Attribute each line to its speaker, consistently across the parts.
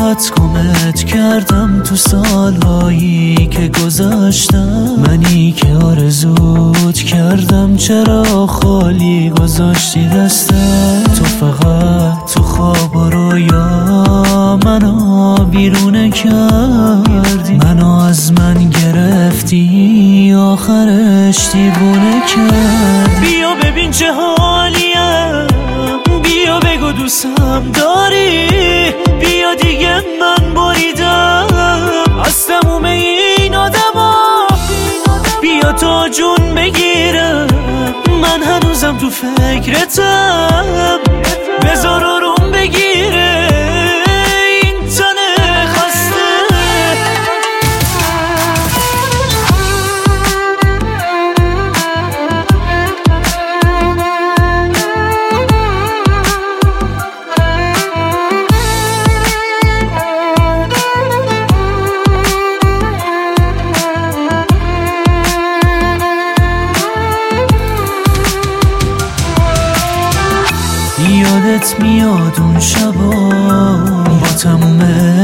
Speaker 1: راحت گمت کردم تو سالهایی که گذاشتم. منی که آرزوت کردم چرا خالی گذاشتی دستم. تو فقط تو خواب و رویا منو بیرون کردی، منو از من گرفتی آخرش دیوونه کرد. بیا ببین چه حالیم، بیا بگو دوستم داری، بیا دیگه من بریدم از تموم این آدما. بیا تا جون بگیرم، من هنوزم تو فکرتم، بذار آروم بگیره این تن خسته. یادت میاد اون شبا با تموم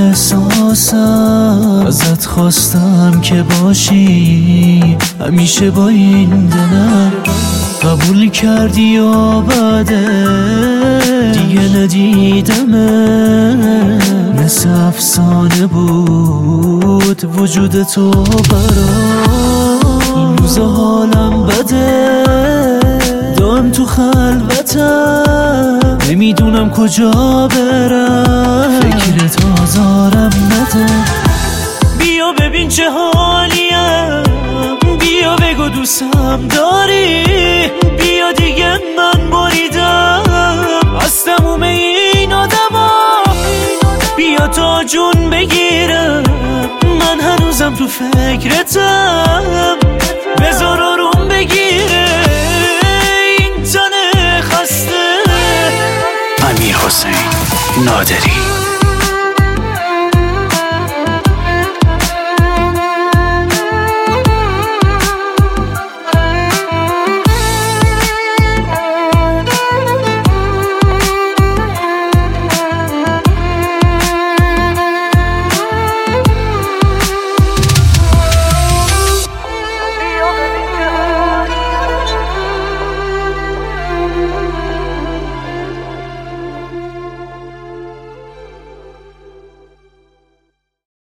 Speaker 1: احساسم ازت خواستم که باشی همیشه با این دلم. قبول کردی یا بده دیگه ندیدمه، مثل افسانه بود وجود تو برام. این روزا حالم بده، دارم تو خلوتم، نمیدونم کجا برم، فکرت آزارم نده. بیا ببین چه حالیم، بیا بگو دوستم داری، بیا دیگه من بریدم از تموم این آدما. بیا تا جون بگیرم، من هنوزم تو فکرتم، بذار آروم بگیره این تن خسته.
Speaker 2: امیرحسین نادری.